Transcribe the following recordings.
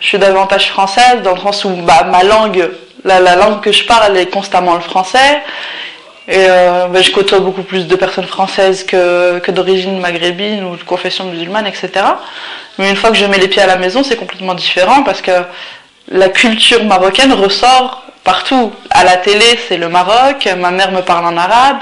je suis davantage française dans le sens où ma langue, la langue que je parle est constamment le français. Et je côtoie beaucoup plus de personnes françaises que d'origine maghrébine ou de confession musulmane, etc. Mais une fois que je mets les pieds à la maison, c'est complètement différent parce que la culture marocaine ressort partout. À la télé, c'est le Maroc, ma mère me parle en arabe.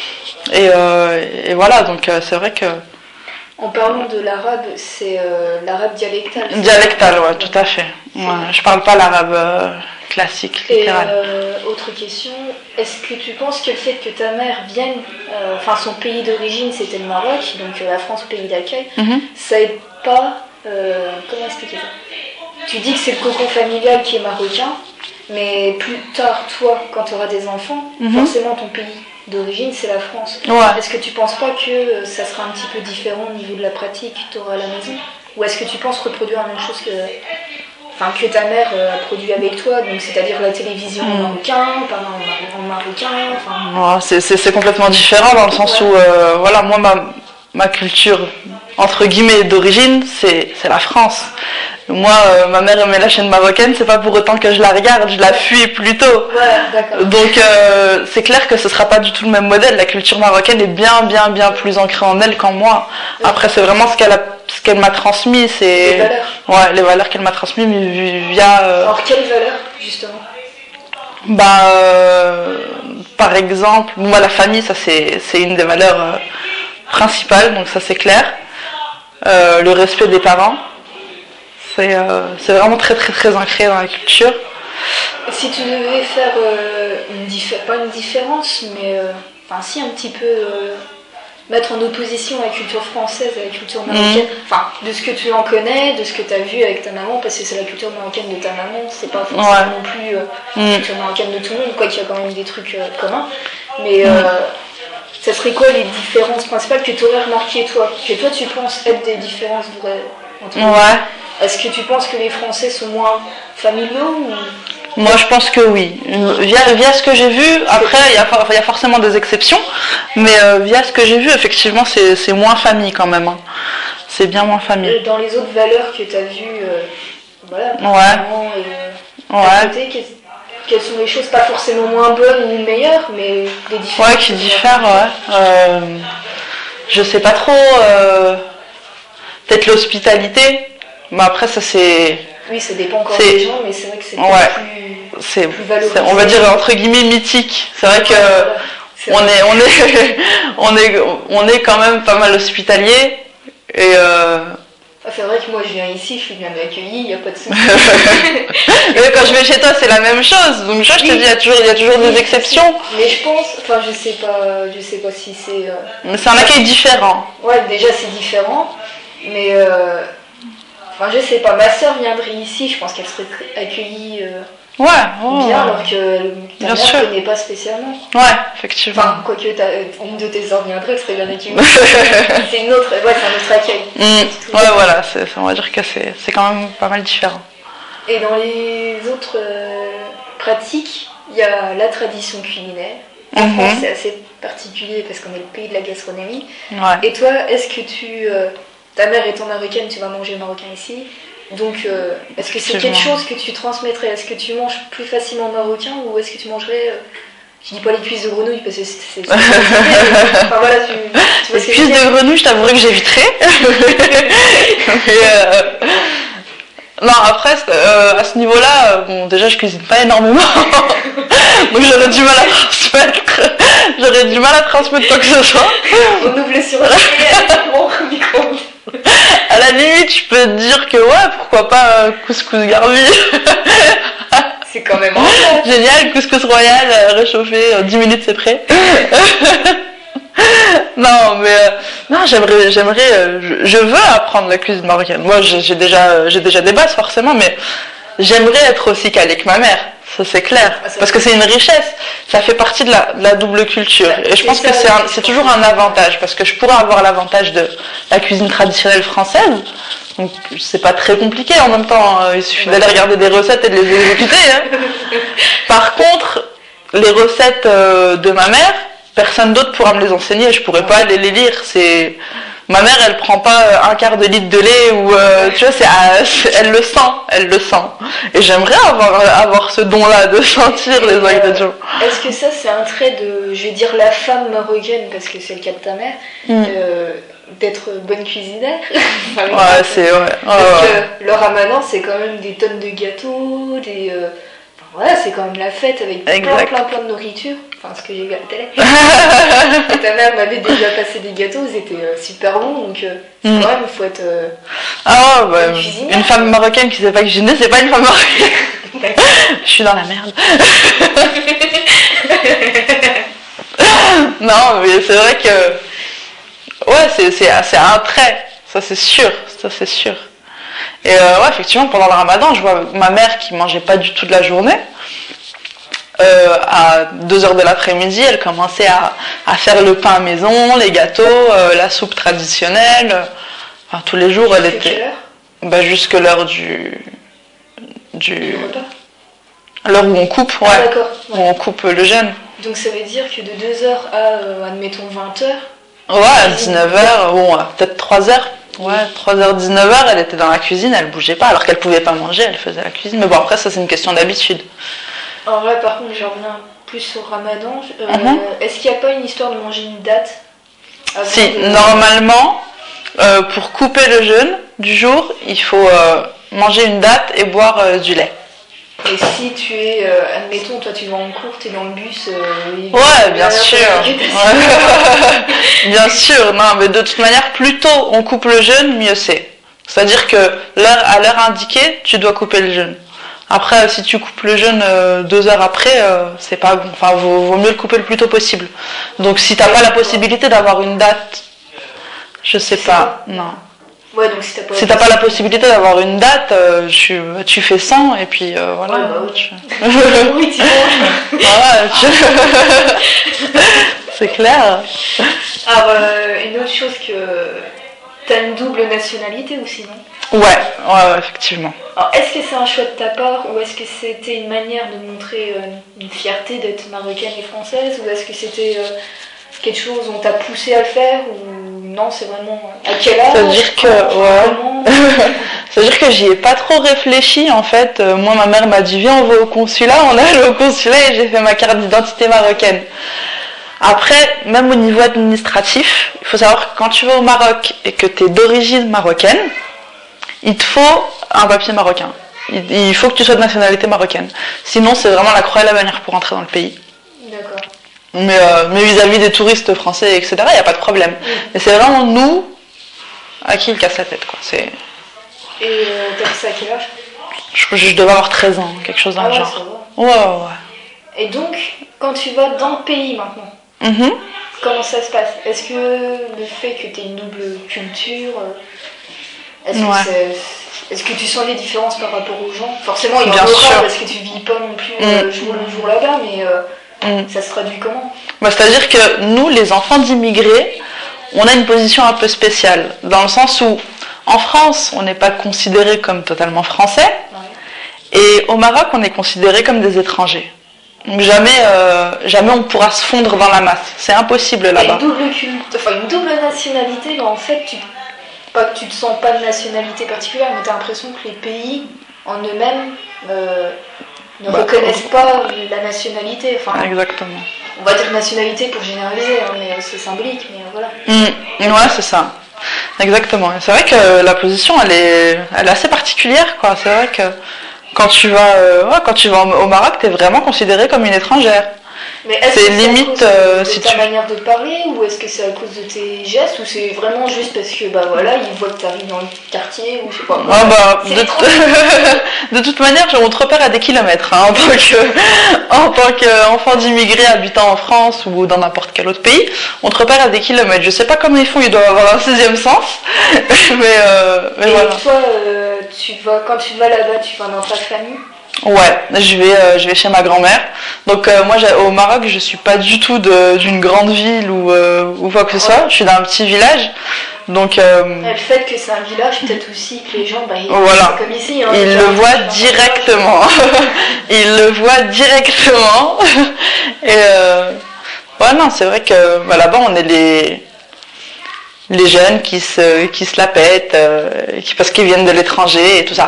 Et voilà, donc c'est vrai que... En parlant de l'arabe, c'est l'arabe dialectal. Dialectal, ouais, tout à fait. Ouais, je parle pas l'arabe classique, littéral. Et autre question, est-ce que tu penses que le fait que ta mère vienne, son pays d'origine c'était le Maroc, donc la France pays d'accueil, ça aide pas, comment expliquer ça? Tu dis que c'est le cocon familial qui est marocain, mais plus tard, toi, quand tu auras des enfants, forcément ton pays d'origine c'est la France. Ouais. Est-ce que tu penses pas que ça sera un petit peu différent au niveau de la pratique que tu auras à la maison? Ou est-ce que tu penses reproduire la même chose que ta mère a produit avec toi, donc c'est-à-dire la télévision en marocain, parlant en marocain, c'est complètement différent dans le sens où moi ma culture entre guillemets d'origine c'est la France. Moi ma mère aimait la chaîne marocaine, c'est pas pour autant que je la regarde, je la fuis plutôt. Ouais, d'accord. Donc c'est clair que ce sera pas du tout le même modèle. La culture marocaine est bien plus ancrée en elle qu'en moi. Après c'est vraiment ce qu'elle m'a transmis, c'est les valeurs qu'elle m'a transmis via Alors quelles valeurs justement? Par exemple, moi la famille ça c'est une des valeurs principales, donc ça c'est clair. Le respect des parents, c'est vraiment très ancré dans la culture. Si tu devais faire pas une différence, mais si un petit peu mettre en opposition la culture française et la culture marocaine, de ce que tu en connais, de ce que tu as vu avec ta maman, parce que c'est la culture marocaine de ta maman, c'est pas forcément non plus la culture marocaine de tout le monde, quoi qu'il y a quand même des trucs communs, mais ça serait quoi les différences principales que tu aurais remarquées toi, que toi tu penses être des différences vraies entre nous? Est-ce que tu penses que les Français sont moins familiaux ou... Moi je pense que oui. Via ce que j'ai vu, après il y a forcément des exceptions, mais via ce que j'ai vu, effectivement c'est moins famille quand même. Hein. C'est bien moins famille. Dans les autres valeurs que tu as vues, à côté, quelles sont les choses, pas forcément moins bonnes ou meilleures, mais des différences? Qui diffèrent, je sais pas trop. Peut-être l'hospitalité, mais après ça c'est... Oui, ça dépend encore des gens, mais c'est vrai que c'est plus valorisé. On va dire entre guillemets mythique. C'est vrai que on est quand même pas mal hospitalier et c'est vrai que moi je viens ici, je suis bien accueillie, il n'y a pas de souci. Mais quand je vais chez toi, c'est la même chose. Donc je te dis, il y a toujours des exceptions. Mais je pense, je sais pas si c'est... Mais c'est un accueil différent. Ouais, déjà c'est différent, mais je sais pas, ma soeur viendrait ici, je pense qu'elle serait accueillie bien, alors que ta mère ne connaît pas spécialement. Ouais, effectivement. Quoique une de tes soeurs viendrait, elle serait bien accueillie. C'est un autre accueil. Voilà, on va dire que c'est quand même pas mal différent. Et dans les autres pratiques, il y a la tradition culinaire. En France, c'est assez particulier parce qu'on est le pays de la gastronomie. Et toi, est-ce que ta mère étant marocaine, tu vas manger marocain ici. Donc, est-ce que c'est quelque chose que tu transmettrais? Est-ce que tu manges plus facilement marocain ou est-ce que tu mangerais... je dis pas les cuisses de grenouille parce que c'est les cuisses de grenouille, je t'avouerais que j'éviterais. Non, après, à ce niveau-là, déjà, je cuisine pas énormément. Donc, j'aurais du mal à transmettre quoi que ce soit. On ouvre le sur mon micro. À la limite, je peux te dire que pourquoi pas couscous garbi. C'est quand même génial, couscous royal, réchauffé, 10 minutes c'est prêt. Non, mais j'aimerais, je veux apprendre la cuisine marocaine. Moi, j'ai déjà des bases forcément, mais j'aimerais être aussi calée que ma mère. Ça c'est clair, parce que c'est une richesse, ça fait partie de la double culture. Et je pense que c'est toujours un avantage, parce que je pourrais avoir l'avantage de la cuisine traditionnelle française, donc c'est pas très compliqué en même temps, il suffit d'aller regarder des recettes et de les exécuter. Hein. Par contre, les recettes de ma mère, personne d'autre pourra me les enseigner, je pourrais pas aller les lire, Ma mère, elle prend pas un quart de litre de lait ou tu vois, elle le sent. Et j'aimerais avoir ce don-là de sentir les ingrédients. Est-ce que ça, c'est un trait de, je vais dire, la femme marocaine, parce que c'est le cas de ta mère, d'être bonne cuisinière? Ouais, c'est ouais. Parce que le Ramadan, c'est quand même des tonnes de gâteaux, voilà, c'est quand même la fête avec plein de nourriture. Enfin, ce que j'ai vu à la télé. Et ta mère m'avait déjà passé des gâteaux, ils étaient super bons, donc quand même, il faut être. Une femme marocaine qui sait pas cuisiner, c'est pas une femme marocaine. Je suis dans la merde. Non, mais c'est vrai que. Ouais, c'est un trait, ça c'est sûr. Et ouais, effectivement, pendant le Ramadan, je vois ma mère qui mangeait pas du tout de la journée. À 2h de l'après-midi, elle commençait à faire le pain à maison, les gâteaux, la soupe traditionnelle. Enfin, tous les jours, elle était. Jusque l'heure du repas. L'heure où on coupe, ouais. Ah, d'accord. Ouais. Où on coupe le jeûne. Donc ça veut dire que de 2h à, admettons, 20h. Ouais, à 19h, bon, peut-être 3h. Ouais, 3h, 19h, elle était dans la cuisine, elle bougeait pas, alors qu'elle pouvait pas manger, elle faisait la cuisine. Mais bon, après, ça, c'est une question d'habitude. Alors là, par contre, je reviens plus au Ramadan. Est-ce qu'il n'y a pas une histoire de manger une date Si, normalement, pour couper le jeûne du jour, il faut manger une date et boire du lait. Et si tu es, admettons, toi tu vas en cours, tu es dans le bus... ouais, bien sûr. Bien sûr, non, mais de toute manière, plus tôt on coupe le jeûne, mieux c'est. C'est-à-dire que à l'heure indiquée, tu dois couper le jeûne. Après, si tu coupes le jeûne 2 heures après, c'est pas bon. Enfin, vaut mieux le couper le plus tôt possible. Donc, si t'as pas la possibilité d'avoir une date, je sais pas, non. Ouais, donc si t'as pas la possibilité d'avoir une date, tu fais 100 et puis voilà. Ouais, oui, tu manges. C'est clair. Alors, une autre chose que t'as une double nationalité aussi, non? Ouais, effectivement. Alors, est-ce que c'est un choix de ta part ou est-ce que c'était une manière de montrer une fierté d'être marocaine et française ou est-ce que c'était quelque chose où on t'a poussé à le faire ou non, c'est vraiment à quel âge? C'est-à-dire que c'est-à-dire que j'y ai pas trop réfléchi en fait. Moi, ma mère m'a dit viens, on va au consulat, on est allé au consulat et j'ai fait ma carte d'identité marocaine. Après, même au niveau administratif, il faut savoir que quand tu vas au Maroc et que tu es d'origine marocaine, il te faut un papier marocain. Il faut que tu sois de nationalité marocaine. Sinon, c'est vraiment la croix et la bannière pour entrer dans le pays. D'accord. Mais vis-à-vis des touristes français, etc., il n'y a pas de problème. Mais c'est vraiment nous à qui il casse la tête, quoi. Et t'as fait ça à quel âge? Je devais avoir 13 ans, quelque chose dans le genre. Ça va. Ouais. Et donc, quand tu vas dans le pays maintenant, comment ça se passe? Est-ce que le fait que tu aies une double culture, est-ce que tu sens des différences par rapport aux gens? Forcément, il y en aura parce que tu vis pas non plus jour le jour là-bas, mais ça se traduit comment? C'est-à-dire que nous, les enfants d'immigrés, on a une position un peu spéciale, dans le sens où en France, on n'est pas considéré comme totalement français, et au Maroc, on est considéré comme des étrangers. Donc jamais on pourra se fondre dans la masse. C'est impossible là-bas. Une double nationalité, mais en fait, pas que tu te sens pas de nationalité particulière, mais tu as l'impression que les pays en eux-mêmes ne reconnaissent pas la nationalité. Enfin, exactement. On va dire nationalité pour généraliser, mais c'est symbolique, mais voilà. Ouais, c'est ça. Exactement. C'est vrai que la position, elle est assez particulière, quoi. C'est vrai que quand tu vas au Maroc, t'es vraiment considérée comme une étrangère. Mais est-ce que c'est limite à cause de ta manière de parler ou est-ce que c'est à cause de tes gestes ou c'est vraiment juste parce que ils voient que t'arrives dans le quartier ou je sais pas. De toute manière, on te repère à des kilomètres en tant qu'enfant d'immigré habitant en France ou dans n'importe quel autre pays, on te repère à des kilomètres. Je sais pas comment ils font, ils doivent avoir un 6e sens, mais et voilà. Toi, quand tu vas là-bas, tu vas dans ta famille? Ouais, je vais chez ma grand-mère. Donc moi au Maroc, je suis pas du tout d'une grande ville ou quoi que ce soit. Je suis dans un petit village. Donc le fait que c'est un village, peut-être aussi que les gens voilà. C'est comme ici, ils le voient directement. Ils le voient directement. Et ouais, non, c'est vrai que là-bas on est les jeunes qui se la pètent, parce qu'ils viennent de l'étranger et tout ça.